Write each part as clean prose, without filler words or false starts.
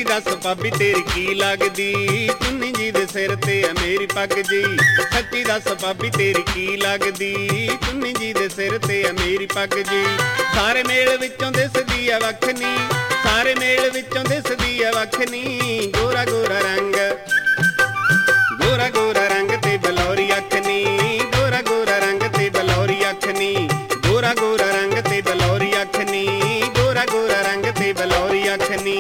दस भाभी तेरी की लगदी, चुन्नी जी दे सिर ते है मेरी पग जी। सच्ची दस भाभी तेरी की लगदी, चुन्नी जी दे सिर ते है मेरी पग जी। सारे मेल विचों दिसदी है वखनी, सारे मेल विचों दिसदी है वखनी। गोरा गोरा रंग, गोरा गोरा रंग ते बलौरी अखनी, गोरा गोरा रंग ते बलौरी अखनी, गोरा गोरा रंग ते बलौरी अखनी, गोरा गोरा रंग ते बलौरी अखनी।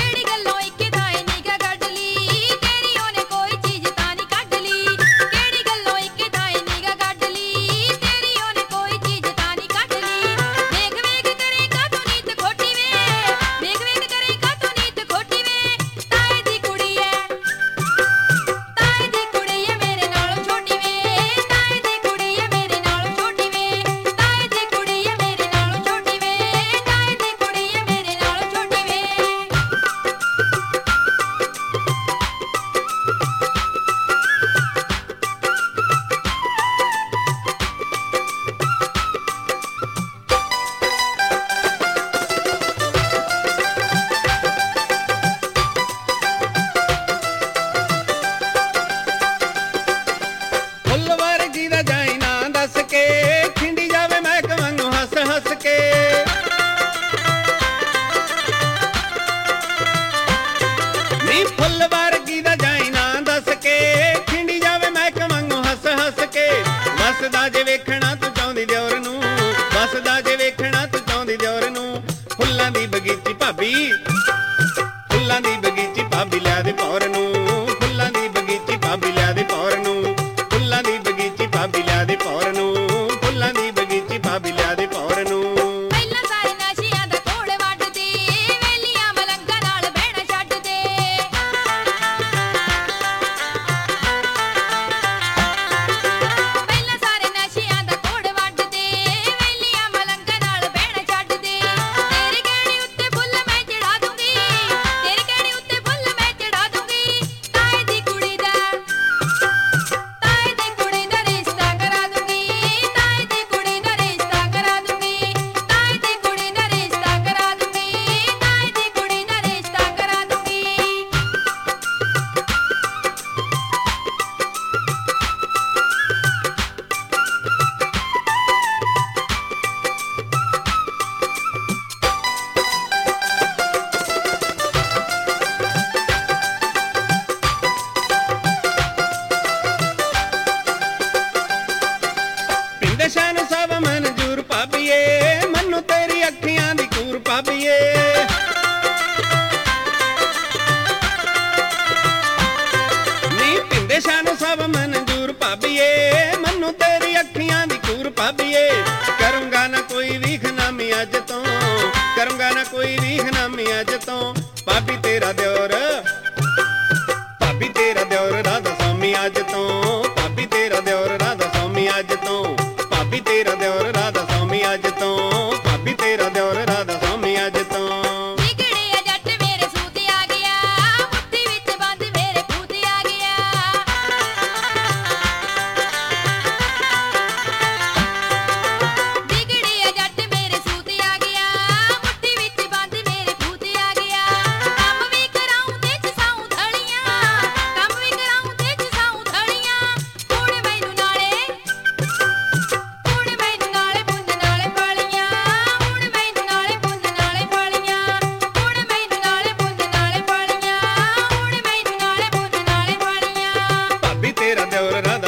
वसदा जे वेखना तू चाहुंदी दियोर नूं, वसदा जे वेखना तू चाहुंदी दियोर नूं। फुल्लां दी बगीची भाभी, फुल्लां दी बगीची भाभी लिया दे पौर नूं, फुल्लां दी बगीची भाभी लिया दे पौर नूं, फुल्लां दी बगीची भाभी लिया दे पौर नूं, फुल्लां दी बगीची भाभी लिया दे पौर नूं। शान सब मंजूर भाभीए, मन्नू तेरी अखियां दी कूर भाभीए। नी पिंदे शान सब मंजूर भाभीए, मन्नू तेरी अखियां दी कूर भाभीए। करूंगा ना कोई भी खनामी अज तो, करूंगा ना कोई भी खनामी अज तो। भाभी तेरा दियोर, भाभी तेरा दियोर राधा स्वामी अज तो, भाभी तेरा दियोर राधा स्वामी अज तो, भाभी तेरा दियोर राधा स्वामी अज तो, भाभी तेरा दियोर राधा स्वामी अज तो। तेरा दियोर राधा